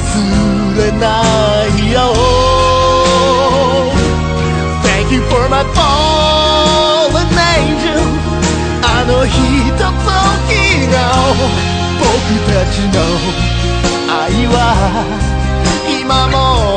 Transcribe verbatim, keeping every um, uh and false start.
れないよ。 Thank you for my fallen angel。 あのひとときの僕たちの愛は今も